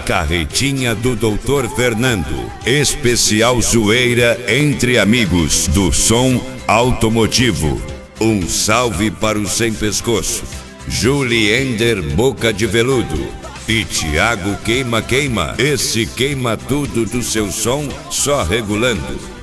Carretinha do Dr. Fernando. Especial zoeira entre amigos do som automotivo. Um salve para o Sem Pescoço, Juliender Boca de Veludo e Thiago Queima Queima. Esse queima tudo do seu som, só regulando.